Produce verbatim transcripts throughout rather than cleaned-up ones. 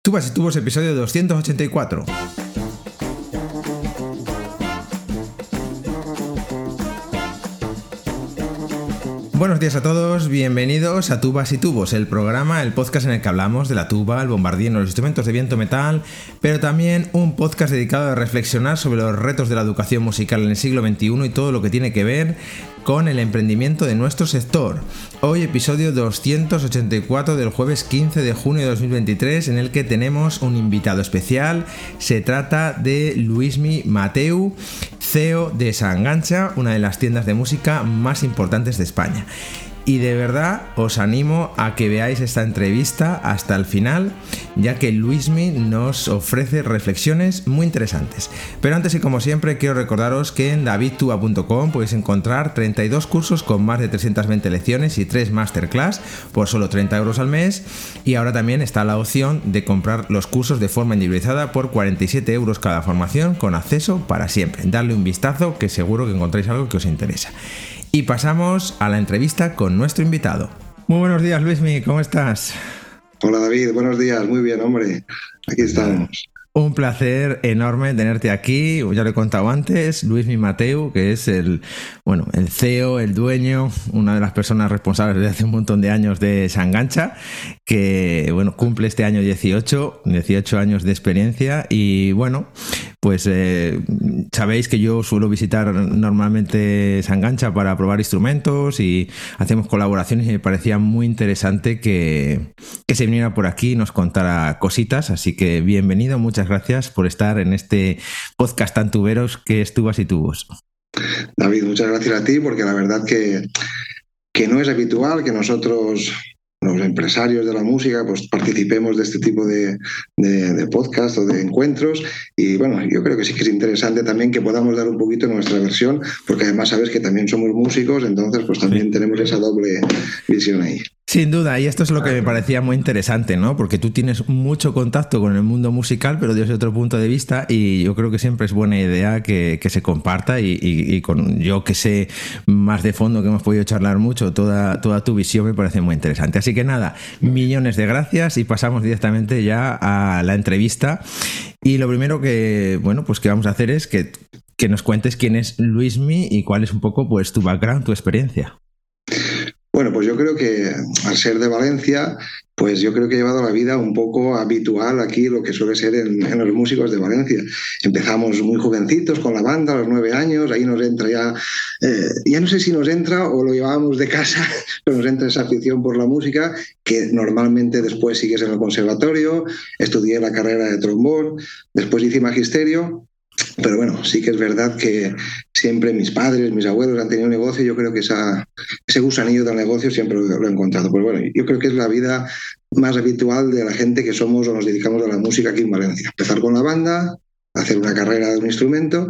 Tubas y Tubos, episodio doscientos ochenta y cuatro. Buenos días a todos, bienvenidos a Tubas y Tubos, el programa, el podcast en el que hablamos de la tuba, el bombardino, los instrumentos de viento metal, pero también un podcast dedicado a reflexionar sobre los retos de la educación musical en el siglo veintiuno y todo lo que tiene que ver con el emprendimiento de nuestro sector. Hoy episodio doscientos ochenta y cuatro del jueves quince de junio de dos mil veintitrés, en el que tenemos un invitado especial. Se trata de Luismi Mateu, C E O de Sangancha, una de las tiendas de música más importantes de España. Y de verdad os animo a que veáis esta entrevista hasta el final, ya que Luismi nos ofrece reflexiones muy interesantes. Pero antes y como siempre quiero recordaros que en david tuba punto com podéis encontrar treinta y dos cursos con más de trescientas veinte lecciones y tres masterclass por solo treinta euros al mes. Y ahora también está la opción de comprar los cursos de forma individualizada por cuarenta y siete euros cada formación, con acceso para siempre. Darle un vistazo, que seguro que encontráis algo que os interesa. Y pasamos a la entrevista con nuestro invitado. Muy buenos días, Luismi, ¿cómo estás? Hola, David, buenos días, muy bien, hombre, aquí estamos. Un placer enorme tenerte aquí. Ya lo he contado antes, Luismi Mateu, que es el, bueno, el C E O, el dueño, una de las personas responsables desde hace un montón de años de Sangancha, que bueno, cumple este año dieciocho, dieciocho años de experiencia. Y bueno, pues eh, sabéis que yo suelo visitar normalmente Sangancha para probar instrumentos y hacemos colaboraciones, y me parecía muy interesante que, que se viniera por aquí y nos contara cositas. Así que bienvenido, muchas gracias por estar en este podcast tan tuberos que es Tubas y Tubos. David, muchas gracias a ti, porque la verdad que, que no es habitual que nosotros, los empresarios de la música, pues participemos de este tipo de, de, de podcast o de encuentros. Y bueno, yo creo que sí que es interesante también que podamos dar un poquito nuestra versión, porque además sabes que también somos músicos, entonces pues también sí, tenemos esa doble visión ahí. Sin duda, y esto es lo que me parecía muy interesante, ¿no? Porque tú tienes mucho contacto con el mundo musical, pero desde otro punto de vista, y yo creo que siempre es buena idea que, que se comparta, y, y, y con yo que sé más de fondo, que hemos podido charlar mucho, toda, toda tu visión me parece muy interesante. Así que nada, millones de gracias, y pasamos directamente ya a la entrevista. Y lo primero que, bueno, pues que vamos a hacer es que, que nos cuentes quién es Luismi y cuál es un poco pues tu background, tu experiencia. Bueno, pues yo creo que al ser de Valencia, pues yo creo que he llevado la vida un poco habitual aquí, lo que suele ser en, en los músicos de Valencia. Empezamos muy jovencitos con la banda, a los nueve años, ahí nos entra ya, eh, ya no sé si nos entra o lo llevábamos de casa, pero nos entra esa afición por la música, que normalmente después sigues en el conservatorio, estudié la carrera de trombón, después hice magisterio. Pero bueno, sí que es verdad que siempre mis padres, mis abuelos han tenido un negocio, y yo creo que esa, ese gusanillo del negocio siempre lo, lo he encontrado. Pues bueno, yo creo que es la vida más habitual de la gente que somos o nos dedicamos a la música aquí en Valencia. Empezar con la banda, hacer una carrera de un instrumento,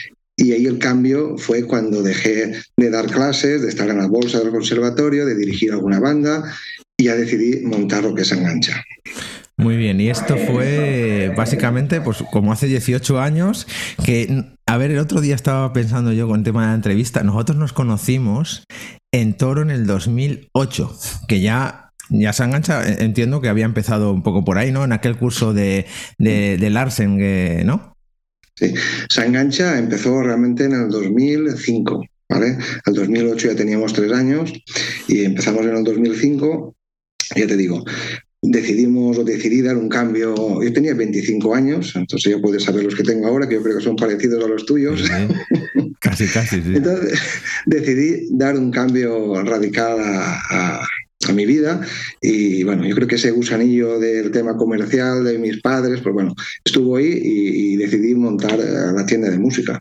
y ahí el cambio fue cuando dejé de dar clases, de estar en la bolsa del conservatorio, de dirigir alguna banda, y ya decidí montar lo que es Sangancha. Muy bien, y esto fue básicamente pues como hace dieciocho años, que, a ver, el otro día estaba pensando yo con el tema de la entrevista, nosotros nos conocimos en Toro en el dos mil ocho, que ya... Ya Sangancha entiendo que había empezado un poco por ahí, ¿no? En aquel curso de, de, de Larsen, ¿no? Sí, Sangancha empezó realmente en el dos mil cinco, ¿vale? El dos mil ocho ya teníamos tres años y empezamos en el dos mil cinco, ya te digo... Decidimos o decidí dar un cambio. Yo tenía veinticinco años, entonces ya puedes saber los que tengo ahora, que yo creo que son parecidos a los tuyos. Sí, casi, casi, sí. Entonces decidí dar un cambio radical a, a, a mi vida, y bueno, yo creo que ese gusanillo del tema comercial de mis padres, pues bueno, estuvo ahí, y, y decidí montar la tienda de música.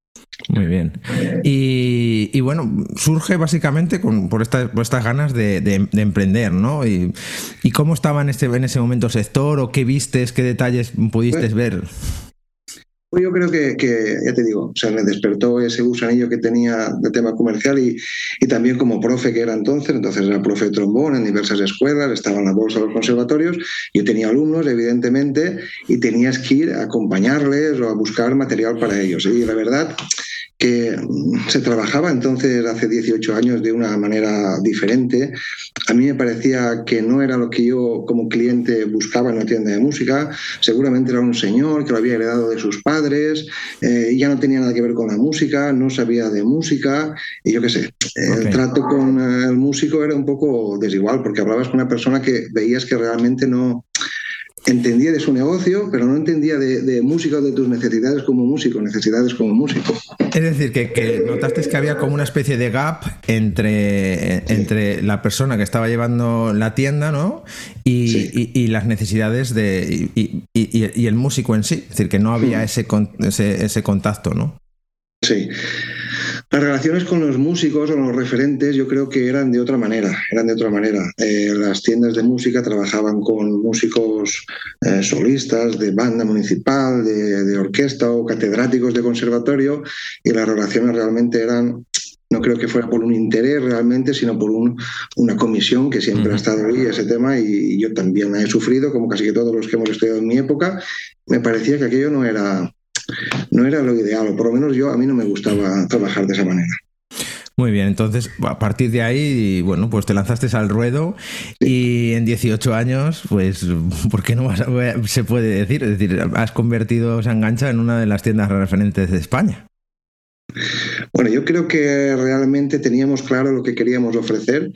Muy bien. Y, y bueno, surge básicamente con, por, esta, por estas ganas de, de, de emprender, ¿no? Y, ¿Y cómo estaba en, este, en ese momento el sector? ¿O qué vistes? ¿Qué detalles pudiste pues, ver? Pues yo creo que, que, ya te digo, o sea, me despertó ese gusanillo que tenía de tema comercial, y, y también como profe que era entonces, entonces era profe de trombón en diversas escuelas, estaba en la bolsa de los conservatorios, yo tenía alumnos, evidentemente, y tenías que ir a acompañarles o a buscar material para ellos. Y la verdad que se trabajaba entonces hace dieciocho años de una manera diferente. A mí me parecía que no era lo que yo como cliente buscaba en una tienda de música. Seguramente era un señor que lo había heredado de sus padres, eh, ya no tenía nada que ver con la música, no sabía de música y yo qué sé. El Okay. trato con el músico era un poco desigual porque hablabas con una persona que veías que realmente no entendía de su negocio, pero no entendía de, de música o de tus necesidades como músico, necesidades como músico. Es decir, que, que notaste que había como una especie de gap entre, sí. entre la persona que estaba llevando la tienda, ¿no? Y, sí. y, y las necesidades de y, y, y el músico en sí. Es decir, que no había ese, ese, ese contacto, ¿no? Sí. Las relaciones con los músicos o los referentes yo creo que eran de otra manera, eran de otra manera. Eh, las tiendas de música trabajaban con músicos eh, solistas, de banda municipal, de, de orquesta o catedráticos de conservatorio y las relaciones realmente eran, no creo que fuera por un interés realmente, sino por un, una comisión que siempre uh-huh. ha estado ahí ese tema y, y yo también la he sufrido, como casi que todos los que hemos estudiado en mi época. Me parecía que aquello no era... no era lo ideal, o por lo menos yo a mí no me gustaba trabajar de esa manera. Muy bien, entonces a partir de ahí, bueno, pues te lanzaste al ruedo sí. y en dieciocho años, pues, ¿por qué no vas a, se puede decir? Es decir, has convertido Sangancha en una de las tiendas referentes de España. Bueno, yo creo que realmente teníamos claro lo que queríamos ofrecer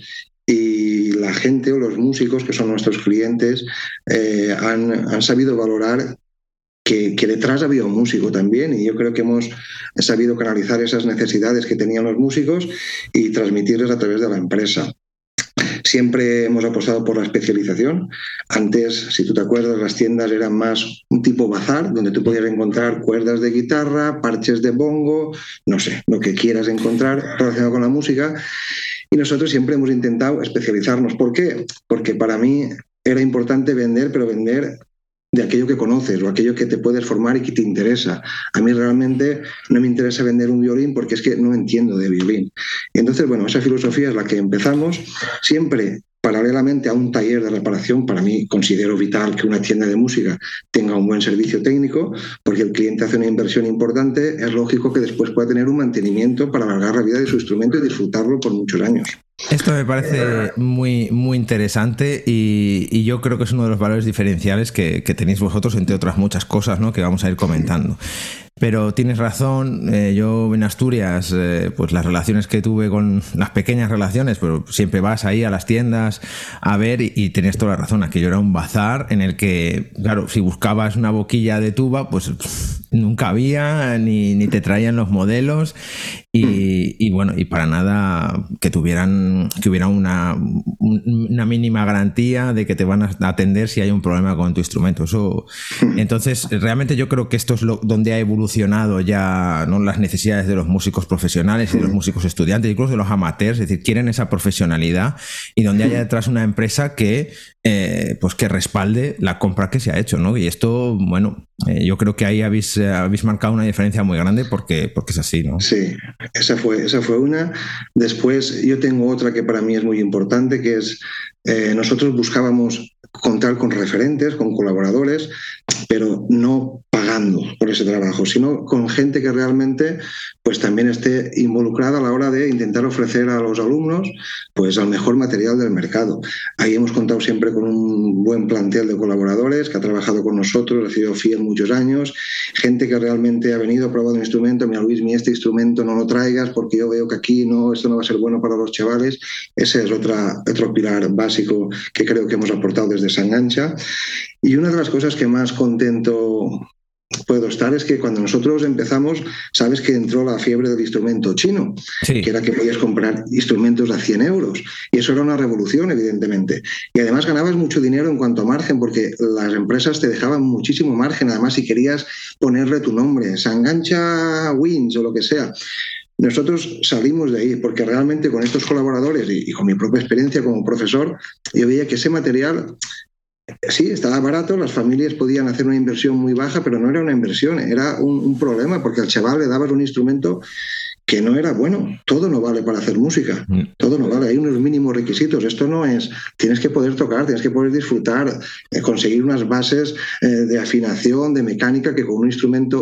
y la gente o los músicos, que son nuestros clientes, eh, han, han sabido valorar Que, que detrás había un músico también y yo creo que hemos sabido canalizar esas necesidades que tenían los músicos y transmitirles a través de la empresa. Siempre hemos apostado por la especialización. Antes, si tú te acuerdas, las tiendas eran más un tipo bazar, donde tú podías encontrar cuerdas de guitarra, parches de bongo, no sé, lo que quieras encontrar relacionado con la música. Y nosotros siempre hemos intentado especializarnos. ¿Por qué? Porque para mí era importante vender, pero vender de aquello que conoces o aquello que te puedes formar y que te interesa. A mí realmente no me interesa vender un violín porque es que no entiendo de violín. Y entonces, bueno, esa filosofía es la que empezamos siempre paralelamente a un taller de reparación. Para mí considero vital que una tienda de música tenga un buen servicio técnico porque el cliente hace una inversión importante, es lógico que después pueda tener un mantenimiento para alargar la vida de su instrumento y disfrutarlo por muchos años. Esto me parece muy, muy interesante y, y yo creo que es uno de los valores diferenciales que, que tenéis vosotros, entre otras muchas cosas, ¿no?, que vamos a ir comentando. Pero tienes razón, eh, yo en Asturias, eh, pues las relaciones que tuve con las pequeñas relaciones, pero siempre vas ahí a las tiendas a ver y, y tienes toda la razón, aquello era un bazar en el que, claro, si buscabas una boquilla de tuba, pues nunca había, ni, ni te traían los modelos y, y bueno, y para nada que tuvieran, que hubiera una, una mínima garantía de que te van a atender si hay un problema con tu instrumento. Eso, entonces, realmente yo creo que esto es lo, donde ha evolucionado ya, ¿no?, las necesidades de los músicos profesionales y de los músicos estudiantes, incluso de los amateurs, es decir, quieren esa profesionalidad y donde haya detrás una empresa que eh, pues que respalde la compra que se ha hecho, ¿no? Y esto, bueno, eh, yo creo que ahí habéis, eh, habéis marcado una diferencia muy grande porque, porque es así, ¿no? Sí, esa fue, esa fue una. Después yo tengo otra que para mí es muy importante, que es eh, nosotros buscábamos contar con referentes, con colaboradores, pero no pagando por ese trabajo, sino con gente que realmente pues también esté involucrada a la hora de intentar ofrecer a los alumnos pues el mejor material del mercado. Ahí hemos contado siempre con un buen plantel de colaboradores que ha trabajado con nosotros, ha sido fiel muchos años, gente que realmente ha venido, ha probado un instrumento, mira Luis, mi este instrumento no lo traigas porque yo veo que aquí no, esto no va a ser bueno para los chavales. Ese es otra, otro pilar básico que creo que hemos aportado desde Sangancha. Y una de las cosas que más contento puedo estar es que cuando nosotros empezamos, sabes que entró la fiebre del instrumento chino, sí, que era que podías comprar instrumentos a cien euros y eso era una revolución, evidentemente, y además ganabas mucho dinero en cuanto a margen porque las empresas te dejaban muchísimo margen, además si querías ponerle tu nombre, Sangancha Wins o lo que sea. Nosotros salimos de ahí porque realmente con estos colaboradores y, y con mi propia experiencia como profesor, yo veía que ese material sí, estaba barato, las familias podían hacer una inversión muy baja, pero no era una inversión, era un, un problema, porque al chaval le dabas un instrumento que no era bueno. Todo no vale para hacer música, todo no vale, hay unos mínimos requisitos. Esto no es, tienes que poder tocar, tienes que poder disfrutar, eh, conseguir unas bases eh, de afinación, de mecánica, que con un instrumento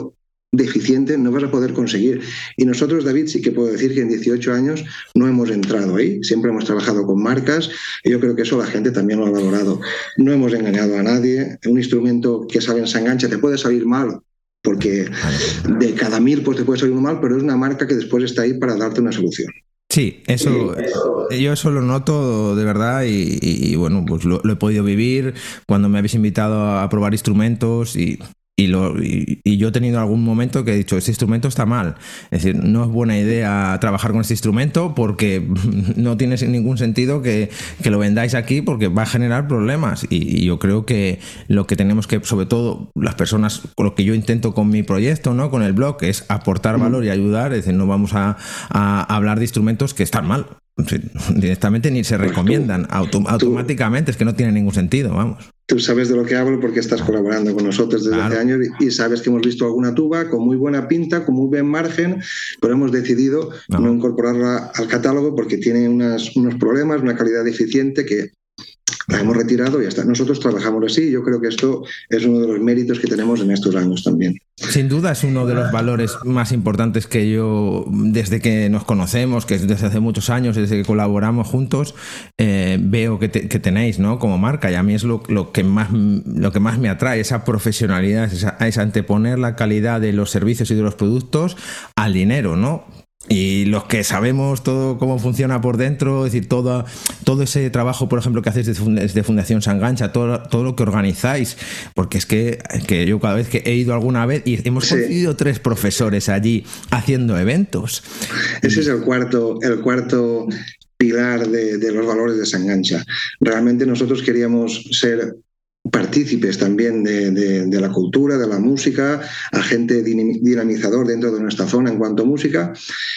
deficiente no vas a poder conseguir. Y nosotros, David, sí que puedo decir que en dieciocho años no hemos entrado ahí, siempre hemos trabajado con marcas y yo creo que eso la gente también lo ha valorado. No hemos engañado a nadie, un instrumento que sale en Sangancha te puede salir mal, porque de cada mil pues te puede salir uno mal, pero es una marca que después está ahí para darte una solución. Sí, eso, yo eso lo noto de verdad y, y, y bueno, pues lo, lo he podido vivir cuando me habéis invitado a probar instrumentos y, y, lo, y, y yo he tenido algún momento que he dicho, este instrumento está mal, es decir, no es buena idea trabajar con este instrumento porque no tiene ningún sentido que, que lo vendáis aquí porque va a generar problemas y, y yo creo que lo que tenemos que, sobre todo las personas, con lo que yo intento con mi proyecto, ¿no? Con el blog, es aportar valor y ayudar, es decir, no vamos a, a hablar de instrumentos que están mal, directamente ni se recomiendan auto, automáticamente, es que no tiene ningún sentido, vamos. Tú sabes de lo que hablo porque estás colaborando con nosotros desde claro. hace años y sabes que hemos visto alguna tuba con muy buena pinta, con muy buen margen, pero hemos decidido no, no incorporarla al catálogo porque tiene unas, unos problemas, una calidad deficiente que la hemos retirado y ya está. Nosotros trabajamos así y yo creo que esto es uno de los méritos que tenemos en estos años también. Sin duda es uno de los valores más importantes que yo, desde que nos conocemos, que es desde hace muchos años, desde que colaboramos juntos, eh, veo que, te, que tenéis, ¿no? Como marca, y a mí es lo, lo, que, más, lo que más me atrae, esa profesionalidad, esa, es anteponer la calidad de los servicios y de los productos al dinero, ¿no? Y los que sabemos todo cómo funciona por dentro, es decir, todo, todo ese trabajo, por ejemplo, que hacéis desde Fundación Sangancha, todo, todo lo que organizáis, porque es que, que yo cada vez que he ido alguna vez, y hemos sí. conseguido tres profesores allí haciendo eventos. Ese es el cuarto, el cuarto pilar de, de los valores de Sangancha. Realmente nosotros queríamos ser partícipes también de, de, de la cultura, de la música, agente dinamizador dentro de nuestra zona en cuanto a música,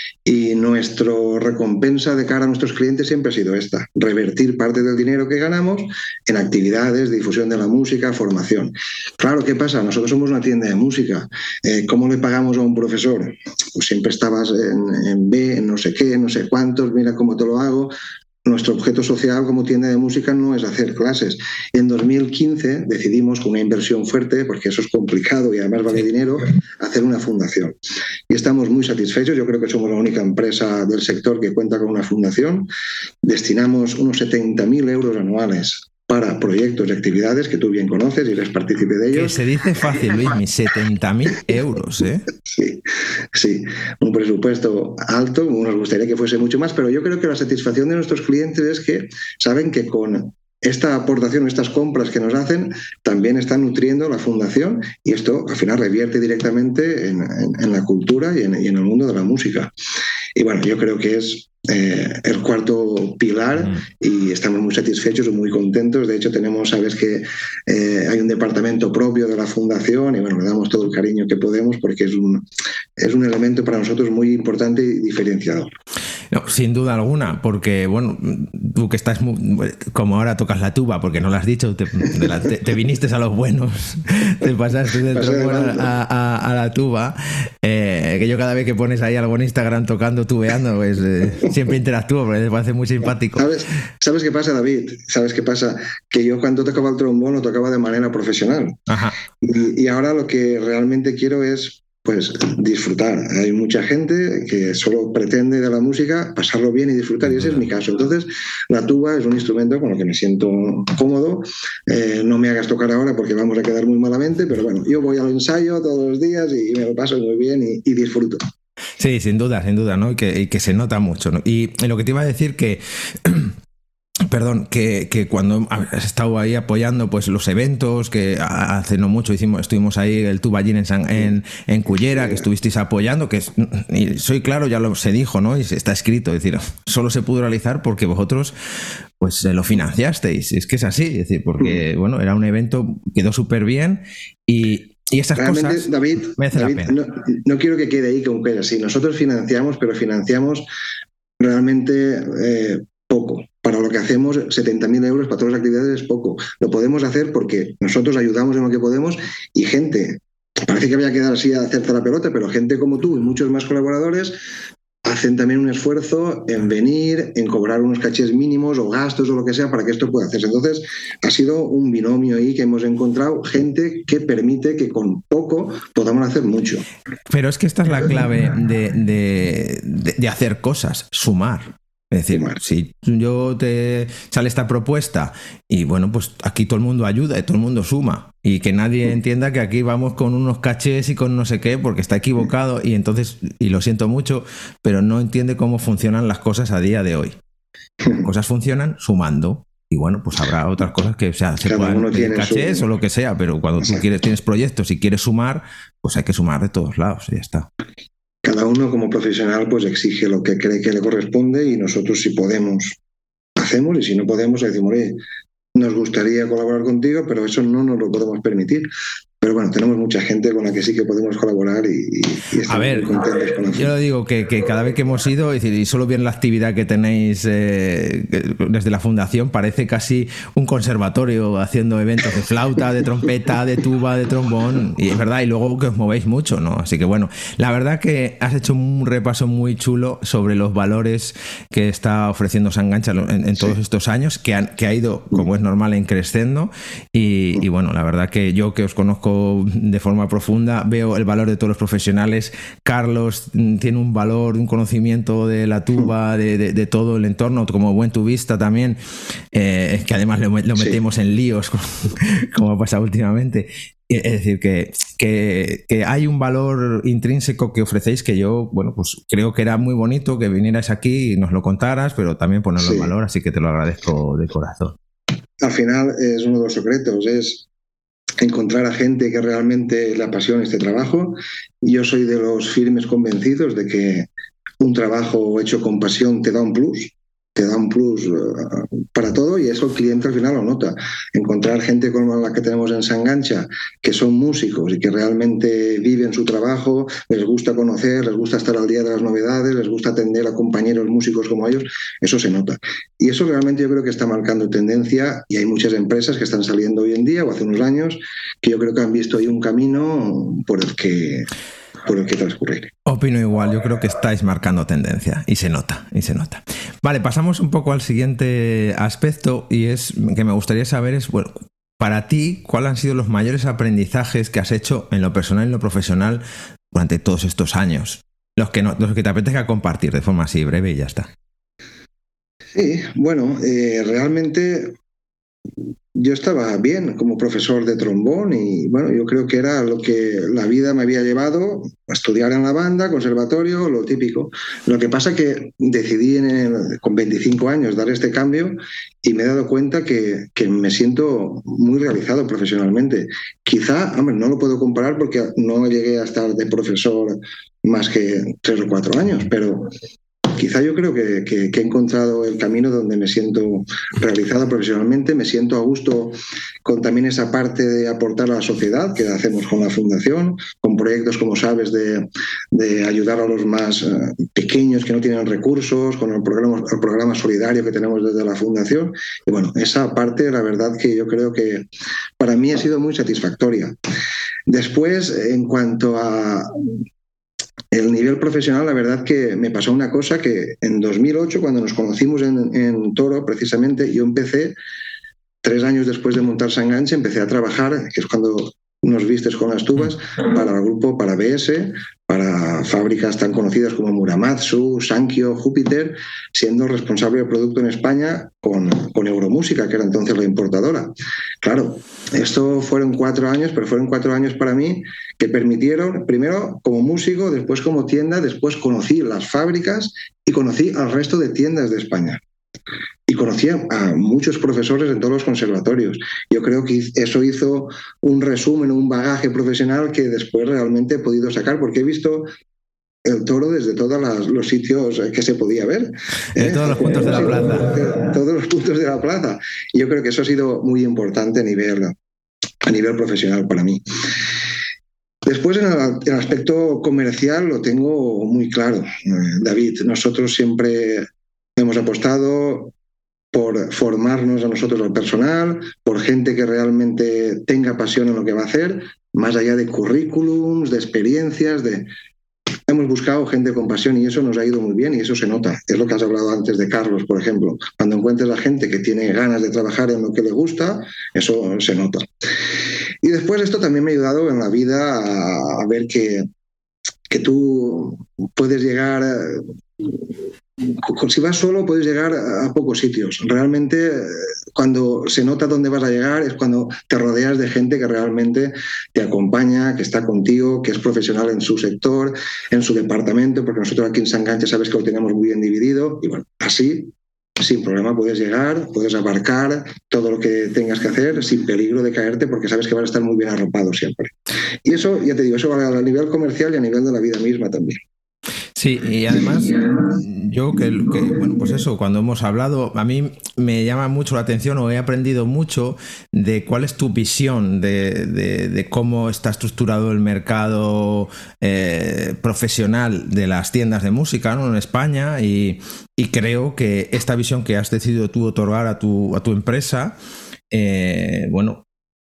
y nuestra recompensa de cara a nuestros clientes siempre ha sido esta, revertir parte del dinero que ganamos en actividades, difusión de la música, formación. Claro, ¿qué pasa? Nosotros somos una tienda de música. Eh, ¿Cómo le pagamos a un profesor? Pues siempre estabas en, en B, en no sé qué, no sé cuántos, mira cómo te lo hago. Nuestro objeto social como tienda de música no es hacer clases. En dos mil quince decidimos, con una inversión fuerte, porque eso es complicado y además vale dinero, hacer una fundación. Y estamos muy satisfechos. Yo creo que somos la única empresa del sector que cuenta con una fundación. Destinamos unos setenta mil euros anuales para proyectos y actividades que tú bien conoces y eres partícipe de ellos. Que se dice fácil, Luis, mis setenta mil euros, ¿eh? Sí, sí, un presupuesto alto, nos gustaría que fuese mucho más, pero yo creo que la satisfacción de nuestros clientes es que saben que con esta aportación, estas compras que nos hacen, también están nutriendo la fundación y esto al final revierte directamente en, en, en la cultura y en, y en el mundo de la música. Y bueno, yo creo que es Eh, el cuarto pilar y estamos muy satisfechos y muy contentos. De hecho, tenemos, sabes que eh, hay un departamento propio de la fundación y bueno, le damos todo el cariño que podemos porque es un, es un elemento para nosotros muy importante y diferenciador. No, sin duda alguna, porque bueno, tú que estás muy, como ahora tocas la tuba, porque no lo has dicho, te, te, te viniste a los buenos, te pasaste del trombón a, a, a la tuba, eh, que yo cada vez que pones ahí algo en Instagram tocando, tubeando, pues eh, siempre interactúo, porque me parece muy simpático. ¿Sabes, ¿Sabes qué pasa, David? ¿Sabes qué pasa? Que yo cuando tocaba el trombón lo tocaba de manera profesional. Ajá. Y, y ahora lo que realmente quiero es pues disfrutar. Hay mucha gente que solo pretende de la música pasarlo bien y disfrutar, y ese es mi caso. Entonces, la tuba es un instrumento con el que me siento cómodo. Eh, no me hagas tocar ahora porque vamos a quedar muy malamente, pero bueno, yo voy al ensayo todos los días y me lo paso muy bien y, y disfruto. Sí, sin duda, sin duda, ¿no? Y que, y que se nota mucho, ¿no? Y lo que te iba a decir que... Perdón, que, que cuando has estado ahí apoyando pues los eventos, que hace no mucho hicimos, estuvimos ahí el Tuballín en, San, en, en Cullera, que estuvisteis apoyando, que es, y soy claro, ya lo se dijo, ¿no? Y está escrito, es decir, solo se pudo realizar porque vosotros pues lo financiasteis, es que es así, es decir, porque bueno, era un evento, quedó súper bien y... Y esas Realmente, cosas David, merecen David la pena. No, no quiero que quede ahí como que así. Nosotros financiamos, pero financiamos realmente eh, poco. Para lo que hacemos, setenta mil euros para todas las actividades es poco. Lo podemos hacer porque nosotros ayudamos en lo que podemos y gente, parece que voy a quedar así a hacerte la pelota, pero gente como tú y muchos más colaboradores hacen también un esfuerzo en venir, en cobrar unos cachés mínimos o gastos o lo que sea para que esto pueda hacerse. Entonces, ha sido un binomio ahí que hemos encontrado, gente que permite que con poco podamos hacer mucho. Pero es que esta es la clave de, de, de, de hacer cosas, sumar. Es decir, sumar. Si yo te sale esta propuesta y bueno, pues aquí todo el mundo ayuda y todo el mundo suma, y que nadie entienda que aquí vamos con unos cachés y con no sé qué porque está equivocado, y entonces, y lo siento mucho, pero no entiende cómo funcionan las cosas a día de hoy. Las cosas funcionan sumando. Y bueno, pues habrá otras cosas que o sea, se Cada puedan pedir cachés su... o lo que sea, pero cuando Exacto. tú quieres, tienes proyectos y quieres sumar, pues hay que sumar de todos lados y ya está. Cada uno como profesional pues exige lo que cree que le corresponde, y nosotros, si podemos, hacemos, y si no podemos, le decimos, oye, nos gustaría colaborar contigo, pero eso no nos lo podemos permitir. Pero bueno, tenemos mucha gente con la que sí que podemos colaborar y, y estamos a ver, muy contentos con yo lo digo que, que cada vez que hemos ido, es decir, y solo bien la actividad que tenéis eh, desde la fundación, parece casi un conservatorio haciendo eventos de flauta, de trompeta, de tuba, de trombón, y es verdad, y luego que os movéis mucho, ¿no? Así que bueno, la verdad que has hecho un repaso muy chulo sobre los valores que está ofreciendo Sangancha en, en todos sí. estos años, que, han, que ha ido, como es normal, en creciendo, y, y bueno, la verdad que yo que os conozco de forma profunda, veo el valor de todos los profesionales. Carlos tiene un valor, un conocimiento de la tuba, de, de, de todo el entorno, como buen tubista también, eh, que además lo, lo metemos sí. en líos, como, como ha pasado últimamente. Es decir, que, que, que hay un valor intrínseco que ofrecéis que yo, bueno, pues creo que era muy bonito que vinieras aquí y nos lo contaras, pero también ponerlo sí. en valor, así que te lo agradezco de corazón. Al final es uno de los secretos, es encontrar a gente que realmente le apasione este trabajo. Yo soy de los firmes convencidos de que un trabajo hecho con pasión te da un plus, te da un plus uh, para todo, y eso el cliente al final lo nota. Encontrar gente como la que tenemos en Sangancha, que son músicos y que realmente viven su trabajo, les gusta conocer, les gusta estar al día de las novedades, les gusta atender a compañeros músicos como ellos, eso se nota. Y eso realmente yo creo que está marcando tendencia, y hay muchas empresas que están saliendo hoy en día o hace unos años que yo creo que han visto ahí un camino por el que... por el que transcurrir. Opino igual, yo creo que estáis marcando tendencia y se nota, y se nota. Vale, pasamos un poco al siguiente aspecto, y es que me gustaría saber es, bueno, para ti, ¿cuáles han sido los mayores aprendizajes que has hecho en lo personal y en lo profesional durante todos estos años? Los que, no, los que te apetezca compartir de forma así breve y ya está. Sí, bueno, eh, realmente yo estaba bien como profesor de trombón, y bueno, yo creo que era lo que la vida me había llevado a estudiar en la banda, conservatorio, lo típico. Lo que pasa que decidí en el, con veinticinco años dar este cambio, y me he dado cuenta que, que me siento muy realizado profesionalmente. Quizá, hombre, no lo puedo comparar porque no llegué a estar de profesor más que tres o cuatro años, pero quizá yo creo que, que, que he encontrado el camino donde me siento realizado profesionalmente, me siento a gusto con también esa parte de aportar a la sociedad que hacemos con la Fundación, con proyectos, como sabes, de, de ayudar a los más uh, pequeños que no tienen recursos, con el programa, el programa solidario que tenemos desde la Fundación. Y bueno, esa parte, la verdad que yo creo que para mí ha sido muy satisfactoria. Después, en cuanto a el nivel profesional, la verdad que me pasó una cosa que en dos mil ocho, cuando nos conocimos en, en Toro, precisamente, yo empecé, tres años después de montar Sangancha, empecé a trabajar, que es cuando nos vistes con las tubas, para el grupo, para B S, para fábricas tan conocidas como Muramatsu, Sankyo, Júpiter, siendo responsable de producto en España con, con Euromúsica, que era entonces la importadora. Claro, esto fueron cuatro años, pero fueron cuatro años para mí que permitieron, primero como músico, después como tienda, después conocí las fábricas y conocí al resto de tiendas de España. Y conocí a muchos profesores en todos los conservatorios. Yo creo que eso hizo un resumen, un bagaje profesional que después realmente he podido sacar, porque he visto el Toro desde todos las, los sitios que se podía ver. De ¿eh? todos los puntos de la plaza. De todos los puntos de la plaza. Y yo creo que eso ha sido muy importante a nivel, a nivel profesional para mí. Después, en el, en el aspecto comercial, lo tengo muy claro, David. Nosotros siempre hemos apostado por formarnos a nosotros al personal, por gente que realmente tenga pasión en lo que va a hacer, más allá de currículums, de experiencias, de hemos buscado gente con pasión y eso nos ha ido muy bien y eso se nota. Es lo que has hablado antes de Carlos, por ejemplo. Cuando encuentres a gente que tiene ganas de trabajar en lo que le gusta, eso se nota. Y después esto también me ha ayudado en la vida a, a ver que, que tú puedes llegar... A, si vas solo puedes llegar a pocos sitios. Realmente cuando se nota dónde vas a llegar es cuando te rodeas de gente que realmente te acompaña, que está contigo, que es profesional en su sector, en su departamento, porque nosotros aquí en Sangancha sabes que lo tenemos muy bien dividido y bueno, así sin problema puedes llegar, puedes abarcar todo lo que tengas que hacer sin peligro de caerte porque sabes que vas a estar muy bien arropado siempre. Y eso, ya te digo, eso vale a nivel comercial y a nivel de la vida misma también. Sí, y además yo que, que, bueno, pues eso, cuando hemos hablado, a mí me llama mucho la atención o he aprendido mucho de cuál es tu visión de, de, de cómo está estructurado el mercado eh, profesional de las tiendas de música, ¿no?, en España, y, y creo que esta visión que has decidido tú otorgar a tu, a tu empresa, eh, bueno,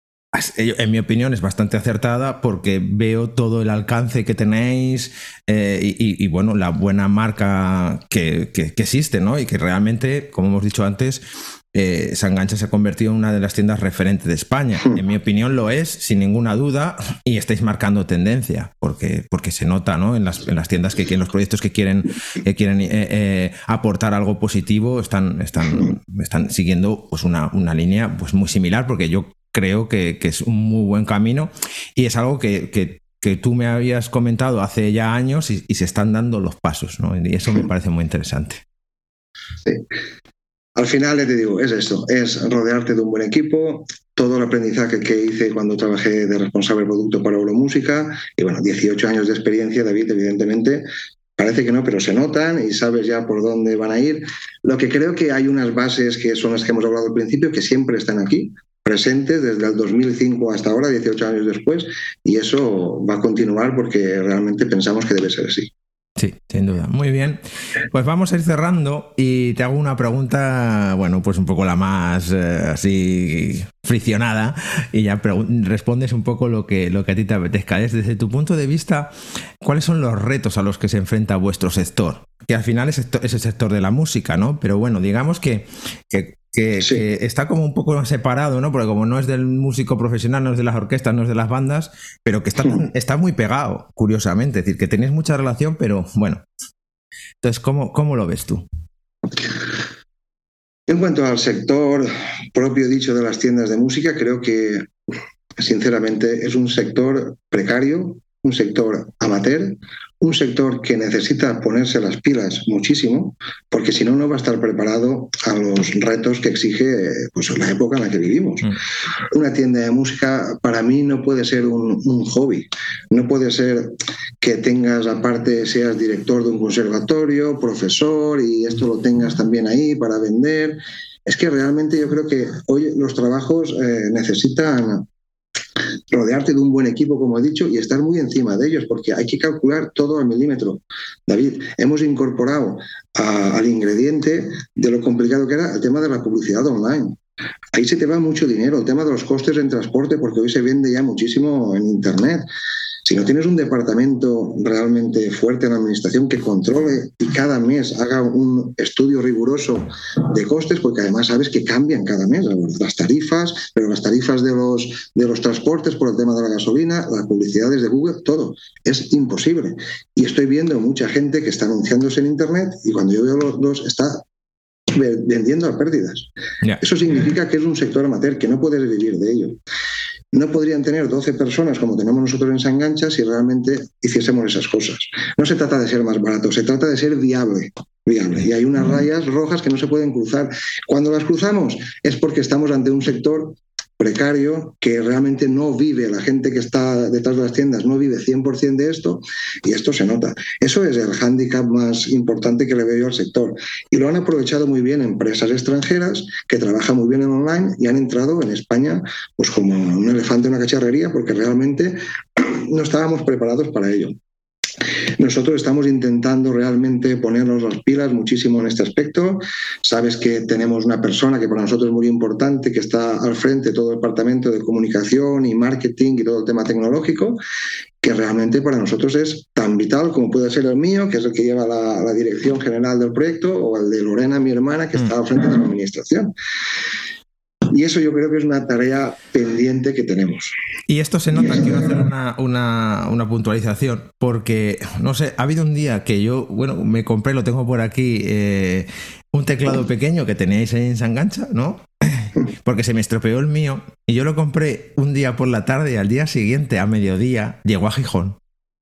en mi opinión es bastante acertada porque veo todo el alcance que tenéis eh, y, y, y bueno, la buena marca que, que, que existe, ¿no? Y que realmente, como hemos dicho antes, eh, Sangancha se ha convertido en una de las tiendas referentes de España. En mi opinión lo es, sin ninguna duda, y estáis marcando tendencia porque, porque se nota, ¿no? En las, en las tiendas, que, que en los proyectos que quieren, que quieren eh, eh, aportar algo positivo están, están, están siguiendo pues una, una línea pues muy similar, porque yo creo que, que es un muy buen camino y es algo que, que, que tú me habías comentado hace ya años y, y se están dando los pasos, ¿no? Y eso me parece muy interesante. Sí. Al final, te digo, es esto, es rodearte de un buen equipo, todo el aprendizaje que hice cuando trabajé de responsable de producto para Euromúsica y bueno, dieciocho años de experiencia, David, evidentemente. Parece que no, pero se notan y sabes ya por dónde van a ir. Lo que creo que hay unas bases que son las que hemos hablado al principio, que siempre están aquí, presentes desde el dos mil cinco hasta ahora, dieciocho años después, y eso va a continuar porque realmente pensamos que debe ser así. Sí, sin duda. Muy bien. Pues vamos a ir cerrando y te hago una pregunta, bueno, pues un poco la más eh, así friccionada y ya respondes un poco lo que, lo que a ti te apetezca. Desde tu punto de vista, ¿cuáles son los retos a los que se enfrenta vuestro sector? Que al final es, es el sector de la música, ¿no? Pero bueno, digamos que... que Que, sí. que está como un poco separado, ¿no? Porque como no es del músico profesional, no es de las orquestas, no es de las bandas, pero que está, está muy pegado, curiosamente. Es decir, que tenéis mucha relación, pero bueno. Entonces, ¿cómo, cómo lo ves tú? En cuanto al sector propio dicho de las tiendas de música, creo que, sinceramente, es un sector precario, un sector amateur, un sector que necesita ponerse las pilas muchísimo, porque si no, no va a estar preparado a los retos que exige pues, la época en la que vivimos. Mm. Una tienda de música para mí no puede ser un, un hobby, no puede ser que tengas aparte, seas director de un conservatorio, profesor, y esto lo tengas también ahí para vender. Es que realmente yo creo que hoy los trabajos eh, necesitan rodearte de un buen equipo, como he dicho, y estar muy encima de ellos, porque hay que calcular todo al milímetro. David, hemos incorporado a, al ingrediente de lo complicado que era el tema de la publicidad online. Ahí se te va mucho dinero, el tema de los costes en transporte, porque hoy se vende ya muchísimo en Internet. Si no tienes un departamento realmente fuerte en la administración que controle y cada mes haga un estudio riguroso de costes, porque además sabes que cambian cada mes las tarifas, pero las tarifas de los, de los transportes por el tema de la gasolina, las publicidades de Google, todo. Es imposible. Y estoy viendo mucha gente que está anunciándose en Internet y cuando yo veo los dos está vendiendo a pérdidas. Yeah. Eso significa que es un sector amateur, que no puedes vivir de ello. No podrían tener doce personas como tenemos nosotros en Sangancha si realmente hiciésemos esas cosas. No se trata de ser más barato, se trata de ser viable. viable. Y hay unas rayas rojas que no se pueden cruzar. Cuando las cruzamos es porque estamos ante un sector precario que realmente no vive, la gente que está detrás de las tiendas no vive cien por ciento de esto y esto se nota. Eso es el hándicap más importante que le veo yo al sector. Y lo han aprovechado muy bien empresas extranjeras que trabajan muy bien en online y han entrado en España pues como un elefante en una cacharrería porque realmente no estábamos preparados para ello. Nosotros estamos intentando realmente ponernos las pilas muchísimo en este aspecto. Sabes que tenemos una persona que para nosotros es muy importante, que está al frente de todo el departamento de comunicación y marketing y todo el tema tecnológico, que realmente para nosotros es tan vital como puede ser el mío, que es el que lleva la, la dirección general del proyecto, o el de Lorena, mi hermana, que está al frente de la administración. Y eso yo creo que es una tarea pendiente que tenemos. Y esto se nota, quiero hacer una, una, una puntualización, porque, no sé, ha habido un día que yo, bueno, me compré, lo tengo por aquí, eh, un teclado pequeño que teníais ahí en Sangancha, ¿no? Porque se me estropeó el mío y yo lo compré un día por la tarde y al día siguiente, a mediodía, llegó a Gijón.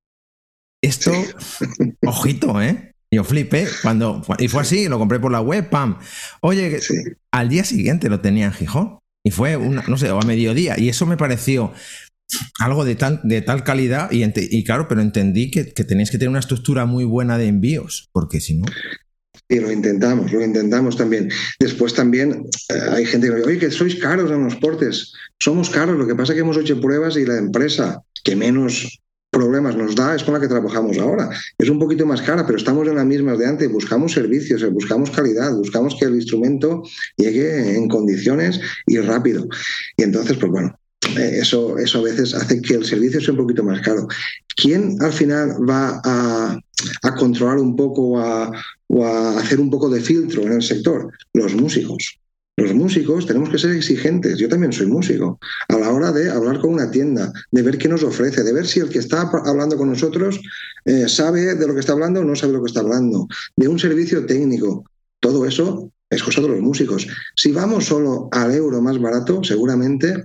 Esto, ojito, ¿eh? Yo flipé cuando, y fue así, lo compré por la web, pam. Oye, sí. Al día siguiente lo tenía en Gijón y fue, una, no sé, o a mediodía, y eso me pareció algo de tal, de tal calidad y, ente, y claro, pero entendí que, que tenéis que tener una estructura muy buena de envíos, porque si no... Sí, lo intentamos, lo intentamos también. Después también eh, hay gente que dice, oye, que sois caros en los portes. Somos caros, lo que pasa es que hemos hecho pruebas y la empresa que menos problemas nos da es con la que trabajamos ahora. Es un poquito más cara, pero estamos en las mismas de antes. Buscamos servicios, buscamos calidad, buscamos que el instrumento llegue en condiciones y rápido. Y entonces, pues bueno, eso, eso a veces hace que el servicio sea un poquito más caro. ¿Quién al final va a, a controlar un poco a, o a hacer un poco de filtro en el sector? Los músicos. Los músicos tenemos que ser exigentes. Yo también soy músico. A la hora de hablar con una tienda, de ver qué nos ofrece, de ver si el que está hablando con nosotros eh, sabe de lo que está hablando o no sabe de lo que está hablando, de un servicio técnico. Todo eso es cosa de los músicos. Si vamos solo al euro más barato, seguramente...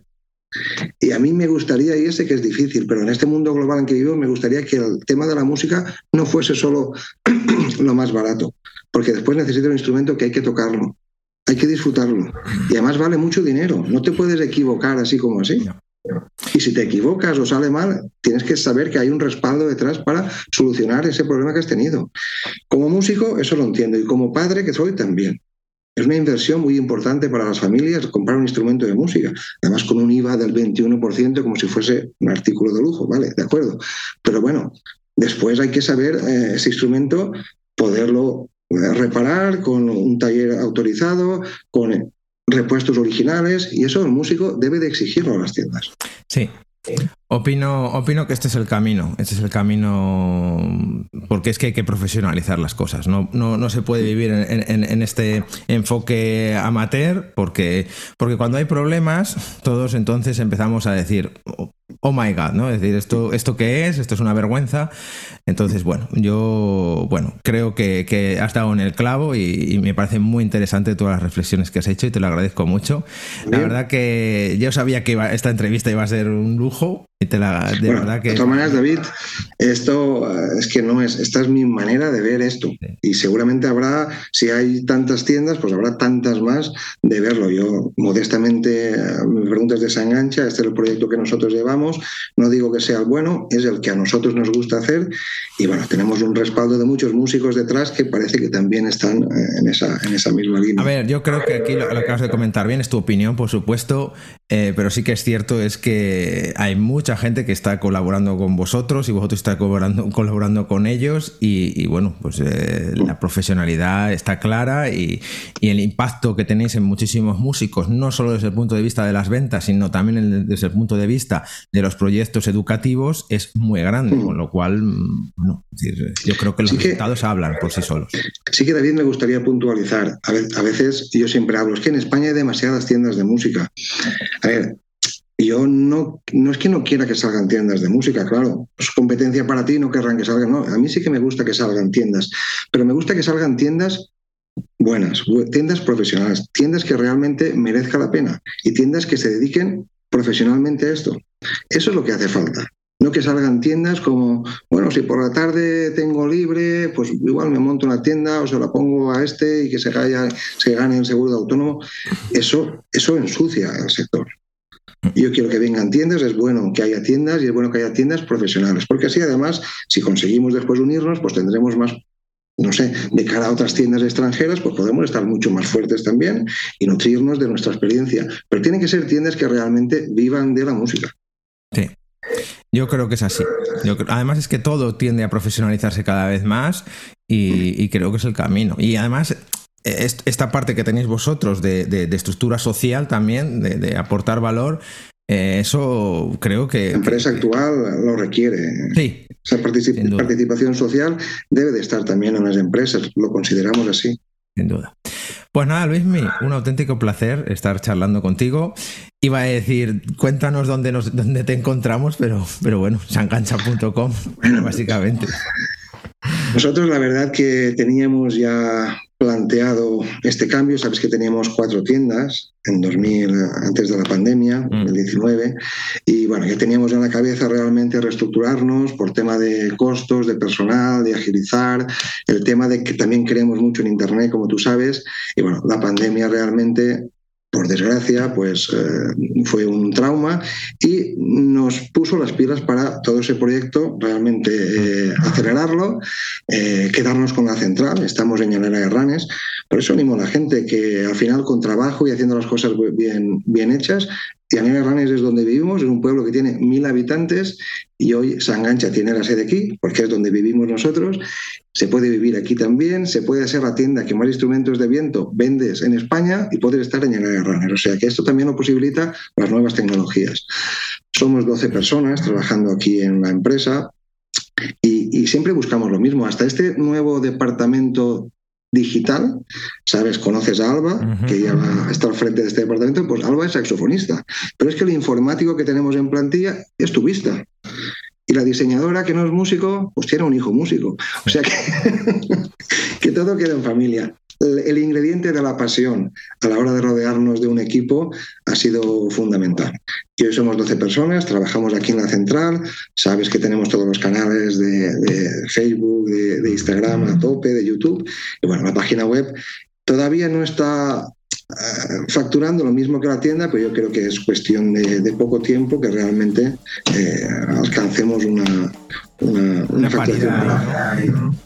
Y a mí me gustaría, y sé que es difícil, pero en este mundo global en que vivo, me gustaría que el tema de la música no fuese solo lo más barato, porque después necesita un instrumento que hay que tocarlo, hay que disfrutarlo, y además vale mucho dinero, no te puedes equivocar así como así. Y si te equivocas o sale mal, tienes que saber que hay un respaldo detrás para solucionar ese problema que has tenido. Como músico, eso lo entiendo, y como padre que soy también. Es una inversión muy importante para las familias comprar un instrumento de música, además con un I V A del veintiuno por ciento como si fuese un artículo de lujo, ¿vale? De acuerdo. Pero bueno, después hay que saber eh, ese instrumento, poderlo eh, reparar con un taller autorizado, con eh, repuestos originales, y eso el músico debe de exigirlo a las tiendas. Sí. Opino, opino que este es el camino, este es el camino, porque es que hay que profesionalizar las cosas, no, no, no se puede vivir en, en, en este enfoque amateur, porque, porque cuando hay problemas, todos entonces empezamos a decir, oh my God, ¿no? Es decir, ¿esto, esto qué es? Esto es una vergüenza. Entonces, bueno, yo bueno, creo que, que has dado en el clavo y, y me parece muy interesante todas las reflexiones que has hecho y te lo agradezco mucho. La Bien. verdad que yo sabía que iba, esta entrevista iba a ser un lujo. Y te la, de bueno, verdad que... De todas maneras, David, esto es que no es, esta es mi manera de ver esto. Sí. Y seguramente habrá, si hay tantas tiendas, pues habrá tantas más de verlo. Yo, modestamente, me preguntas de Sangancha, este es el proyecto que nosotros llevamos. No digo que sea el bueno, es el que a nosotros nos gusta hacer. Y bueno, tenemos un respaldo de muchos músicos detrás que parece que también están en esa, en esa misma línea. A ver, yo creo que aquí lo, lo acabas de comentar bien, es tu opinión, por supuesto, eh, pero sí que es cierto, es que hay mucha gente que está colaborando con vosotros y vosotros estáis colaborando, colaborando con ellos y, y bueno, pues eh, la profesionalidad está clara y, y el impacto que tenéis en muchísimos músicos, no solo desde el punto de vista de las ventas, sino también el, desde el punto de vista de los proyectos educativos, es muy grande, con lo cual, bueno, es decir, yo creo que los sí resultados que, hablan por sí solos. Sí que, David, me gustaría puntualizar, a veces yo siempre hablo, es que en España hay demasiadas tiendas de música. A ver, yo no, no es que no quiera que salgan tiendas de música, claro, es competencia para ti, no querrán que salgan, no, a mí sí que me gusta que salgan tiendas, pero me gusta que salgan tiendas buenas, tiendas profesionales, tiendas que realmente merezca la pena y tiendas que se dediquen profesionalmente a esto. Eso es lo que hace falta. No que salgan tiendas como, bueno, si por la tarde tengo libre, pues igual me monto una tienda o se la pongo a este y que se gane, se gane el seguro de autónomo. Eso, eso ensucia al sector. Yo quiero que vengan tiendas, es bueno que haya tiendas y es bueno que haya tiendas profesionales, porque así además, si conseguimos después unirnos, pues tendremos más, no sé, de cara a otras tiendas extranjeras, pues podemos estar mucho más fuertes también y nutrirnos de nuestra experiencia. Pero tienen que ser tiendas que realmente vivan de la música. Sí. Yo creo que es así. Yo creo, además es que todo tiende a profesionalizarse cada vez más y, y creo que es el camino. Y además esta parte que tenéis vosotros de, de, de estructura social también, de, de aportar valor, Eh, eso creo que... La empresa que, actual lo requiere. Sí. Esa particip- participación social debe de estar también en las empresas, lo consideramos así. Sin duda. Pues nada, Luismi, un auténtico placer estar charlando contigo. Iba a decir, cuéntanos dónde, nos, dónde te encontramos, pero, pero bueno, sangancha punto com, bueno, básicamente. Nosotros la verdad que teníamos ya planteado este cambio. Sabes que teníamos cuatro tiendas en dos mil, antes de la pandemia, en el diecinueve, y bueno, ya teníamos en la cabeza realmente reestructurarnos por tema de costos, de personal, de agilizar, el tema de que también creemos mucho en Internet, como tú sabes, y bueno, la pandemia realmente, por desgracia, pues eh, fue un trauma y nos puso las pilas para todo ese proyecto, realmente eh, acelerarlo, eh, quedarnos con la central. Estamos en Llanera de Ranes. Por eso animo a la gente que al final, con trabajo y haciendo las cosas bien, bien hechas, Llanera de Ranes es donde vivimos, es un pueblo que tiene mil habitantes y hoy Sangancha tiene la sede aquí, porque es donde vivimos nosotros. Se puede vivir aquí también, se puede hacer la tienda que más instrumentos de viento vendes en España y poder estar en Llanera de Ranes. O sea que esto también lo posibilita las nuevas tecnologías. Somos doce personas trabajando aquí en la empresa y, y siempre buscamos lo mismo. Hasta este nuevo departamento digital, ¿sabes? Conoces a Alba, uh-huh. que ya va a estar al frente de este departamento. Pues Alba es saxofonista, pero es que el informático que tenemos en plantilla es tubista. Y la diseñadora, que no es músico, pues tiene un hijo músico. O sea que, que todo queda en familia. El, el ingrediente de la pasión a la hora de rodearnos de un equipo ha sido fundamental. Y hoy somos doce personas, trabajamos aquí en la central, sabes que tenemos todos los canales de, de Facebook, de, de Instagram a tope, de YouTube. Y bueno, la página web todavía no está facturando lo mismo que la tienda, pero yo creo que es cuestión de, de poco tiempo que realmente eh, alcancemos una, una, una facturación.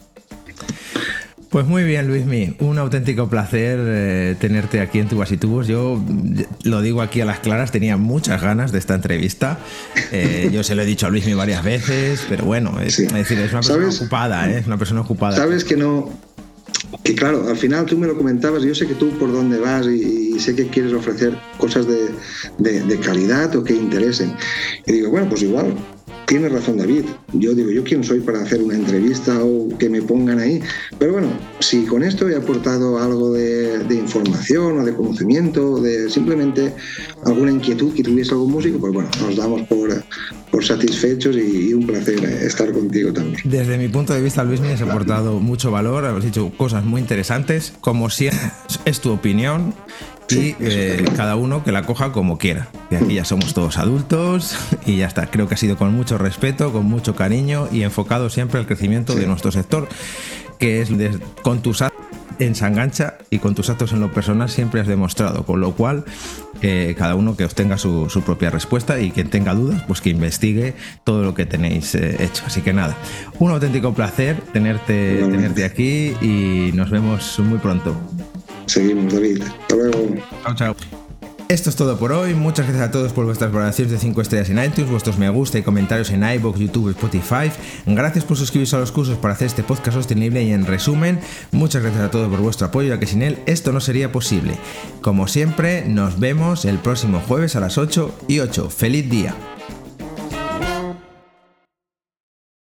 Pues muy bien, Luismi, un auténtico placer eh, tenerte aquí en Tubas y Tubos. Yo lo digo aquí a las claras, tenía muchas ganas de esta entrevista. Eh, yo se lo he dicho a Luismi varias veces, pero bueno, es, sí. es decir, es una persona ¿Sabes? ocupada, ¿eh? es una persona ocupada. Sabes que no... Que claro, al final tú me lo comentabas, yo sé que tú por dónde vas y, y sé que quieres ofrecer cosas de, de, de calidad o que interesen. Y digo, bueno, pues igual, tienes razón David. Yo digo, ¿yo quién soy para hacer una entrevista o que me pongan ahí? Pero bueno, si con esto he aportado algo de, de información o de conocimiento, de simplemente alguna inquietud que tuviese algún músico, pues bueno, nos damos por... por satisfechos y, y un placer estar contigo también. Desde mi punto de vista, Luis, me has aportado mucho valor, has dicho cosas muy interesantes, como siempre es tu opinión y sí, eh, cada uno que la coja como quiera. Y aquí ya somos todos adultos y ya está. Creo que ha sido con mucho respeto, con mucho cariño y enfocado siempre al crecimiento sí. de nuestro sector, que es de, con tus actos en Sangancha y con tus actos en lo personal siempre has demostrado, con lo cual eh, cada uno que obtenga su, su propia respuesta y quien tenga dudas, pues que investigue todo lo que tenéis eh, hecho. Así que nada, un auténtico placer tenerte, tenerte aquí y nos vemos muy pronto. Seguimos, David. Hasta luego. Chao, chao. Esto es todo por hoy. Muchas gracias a todos por vuestras valoraciones de cinco estrellas en iTunes, vuestros me gusta y comentarios en iVoox, YouTube, Spotify. Gracias por suscribiros a los cursos para hacer este podcast sostenible y en resumen, muchas gracias a todos por vuestro apoyo, ya que sin él esto no sería posible. Como siempre, nos vemos el próximo jueves a las ocho y ocho. ¡Feliz día!